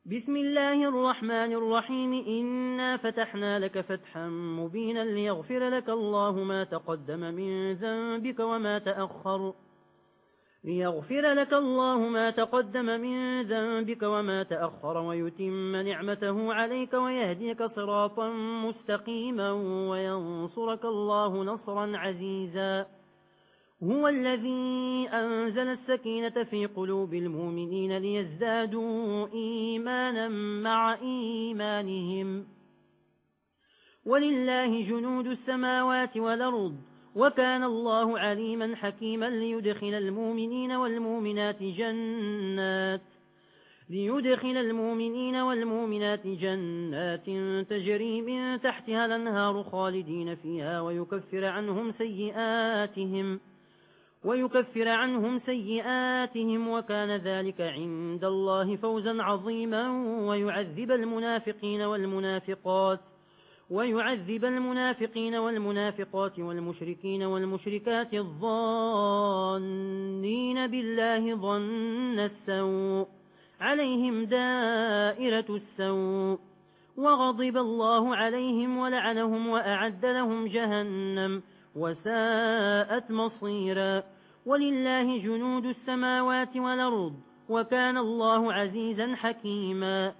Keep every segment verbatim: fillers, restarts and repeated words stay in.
بسم الله الرحمن الرحيم إنا فتحنا لك فتحا مبينا ليغفر لك الله ما تقدم من ذنبك وما تأخر ليغفر لك الله ما تقدم من ذنبك وما تأخر ويتم نعمته عليك ويهديك صراطا مستقيما وينصرك الله نصرا عزيزا. هو الذي أنزل السكينة في قلوب المؤمنين ليزدادوا إيمانا مع إيمانهم ولله جنود السماوات والأرض وكان الله عليما حكيما ليدخل المؤمنين والمؤمنات جنات ليدخل المؤمنين والمؤمنات جنات تجري من تحتها الأنهار خالدين فيها ويكفر عنهم سيئاتهم ويكفر عنهم سيئاتهم وكان ذلك عند الله فوزا عظيما ويعذب المنافقين والمنافقات ويعذب المنافقين والمنافقات والمشركين والمشركات الظانين بالله ظن السوء عليهم دائرة السوء وغضب الله عليهم ولعنهم وأعد لهم جهنم وساءت مصيرا. ولله جنود السماوات والأرض وكان الله عزيزا حكيما.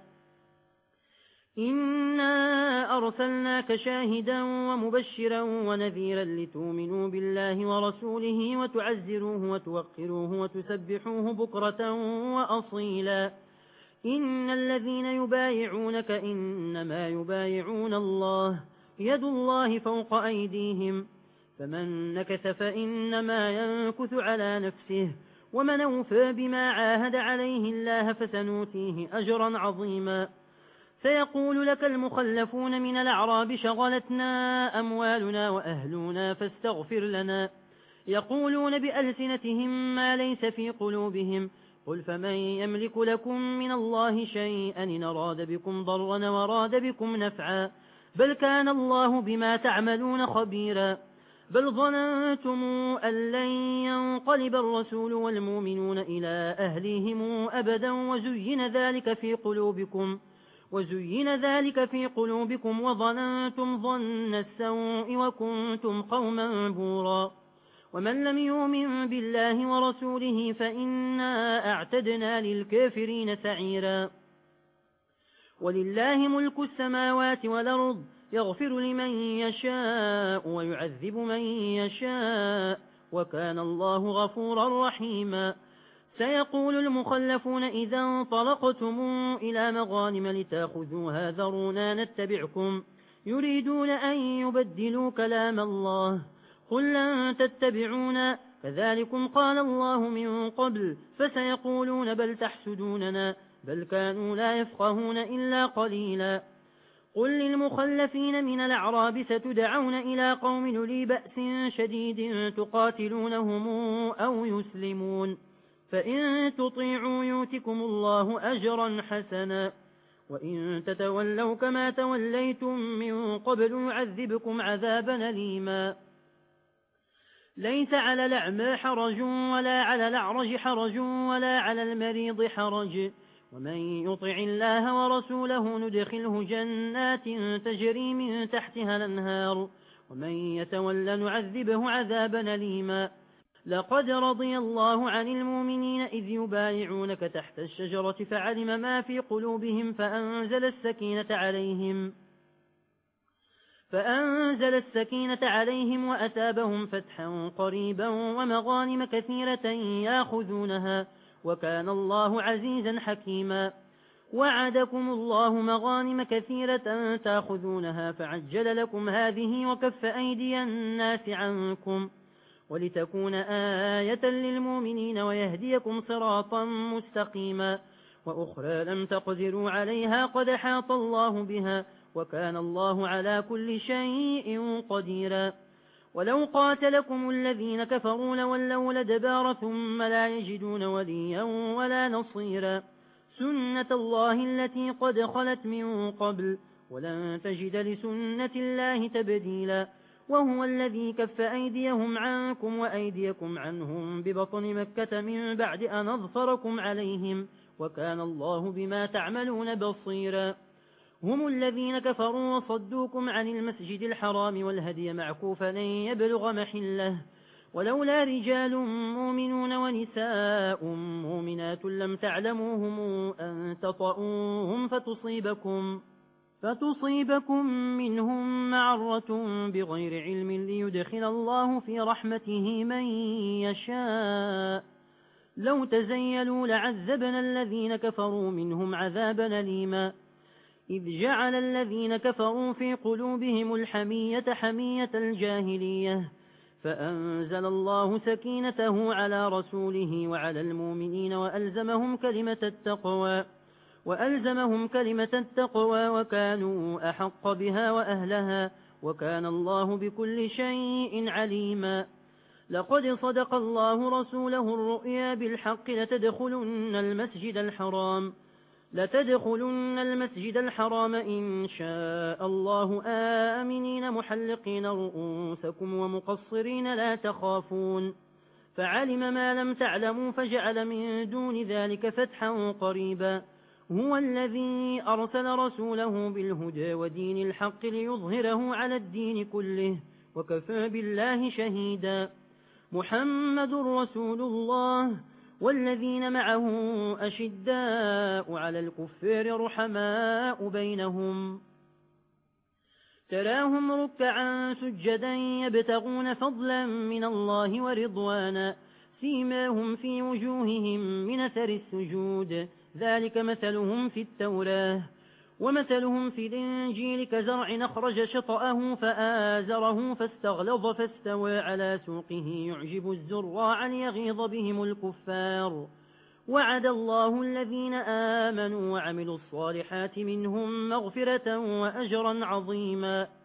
إنا أرسلناك شاهدا ومبشرا ونذيرا لتؤمنوا بالله ورسوله وتعزروه وتوقروه وتسبحوه بكرة وأصيلا. إن الذين يبايعونك إنما يبايعون الله يد الله فوق أيديهم فمن نكث فإنما ينكث على نفسه ومن أوفى بما عاهد عليه الله فسنوتيه أجرا عظيما. سيقول لك المخلفون من الأعراب شغلتنا أموالنا وأهلنا فاستغفر لنا يقولون بألسنتهم ما ليس في قلوبهم قل فمن يملك لكم من الله شيئا إن أراد بكم ضرا وراد بكم نفعا بل كان الله بما تعملون خبيرا. بل ظننتم أن لن ينقلب الرسول والمؤمنون إلى أهليهم أبدا وزين ذلك في قلوبكم وزين ذلك في قلوبكم وظننتم ظن السوء وكنتم قوما بورا. ومن لم يؤمن بالله ورسوله فإنا أعتدنا للكافرين سعيرا. ولله ملك السماوات والأرض يغفر لمن يشاء ويعذب من يشاء وكان الله غفورا رحيما. سيقول المخلفون إذا انطلقتم إلى مغانم لتأخذوها ذرونا نتبعكم يريدون أن يبدلوا كلام الله قل لن تتبعونا كذلكم قال الله من قبل فسيقولون بل تحسدوننا بل كانوا لا يفقهون إلا قليلا. قل للمخلفين من الأعراب ستدعون إلى قوم لي بأس شديد تقاتلونهم أو يسلمون فإن تطيعوا يؤتكم الله أجرا حسنا وإن تتولوا كما توليتم من قبل يعذبكم عذابا أليما. ليس على الأعمى حرج ولا على الأعرج حرج ولا على المريض حرج ومن يطع الله ورسوله ندخله جنات تجري من تحتها الأنهار ومن يتولى نعذبه عذابا أليما. لقد رضي الله عن المؤمنين إذ يبايعونك تحت الشجرة فعلم ما في قلوبهم فأنزل السكينة عليهم فأنزل السكينة عليهم وأتابهم فتحا قريبا ومغانم كثيرة ياخذونها وكان الله عزيزا حكيما. وعدكم الله مغانم كثيرة تاخذونها فعجل لكم هذه وكف أيدي الناس عنكم ولتكون آية للمؤمنين ويهديكم صراطا مستقيما. وأخرى لم تقدروا عليها قد حاط الله بها وكان الله على كل شيء قديرا. ولو قاتلكم الذين كفروا لولوا الأدبار ثم لا يجدون وليا ولا نصيرا. سنة الله التي قد خلت من قبل ولن تجد لسنة الله تبديلا. وهو الذي كف أيديهم عنكم وأيديكم عنهم ببطن مكة من بعد أن أظفركم عليهم وكان الله بما تعملون بصيرا هم الذين كفروا وصدوكم عن المسجد الحرام والهدي معكوفا أن يبلغ محله ولولا رجال مؤمنون ونساء مؤمنات لم تعلموهم أن تطؤوهم فتصيبكم فتصيبكم منهم معرة بغير علم ليدخل الله في رحمته من يشاء لو تزيلوا لعذبنا الذين كفروا منهم عذابا أليما إذ جعل الذين كفروا في قلوبهم الحمية حمية الجاهلية فأنزل الله سكينته على رسوله وعلى المؤمنين وألزمهم كلمة التقوى وألزمهم كلمة التقوى وكانوا أحق بها وأهلها وكان الله بكل شيء عليما لقد صدق الله رسوله الرؤيا بالحق لتدخلن المسجد الحرام لتدخلن المسجد الحرام إن شاء الله آمنين محلقين رؤوسكم ومقصرين لا تخافون فعلم ما لم تعلموا فجعل من دون ذلك فتحا قريبا هو الذي أرسل رسوله بالهدى ودين الحق ليظهره على الدين كله وكفى بالله شهيدا محمد رسول الله والذين معه أشداء على الكفار رحماء بينهم تراهم ركعا سجدا يبتغون فضلا من الله ورضوانا سيماهم في وجوههم من أثر السجود ذلك مثلهم في التوراة ومثلهم في الإنجيل كزرع أخرج شطأه فآزره فاستغلظ فاستوى على سوقه يعجب الزراع ليغيظ بهم الكفار وعد الله الذين آمنوا وعملوا الصالحات منهم مغفرة وأجرا عظيما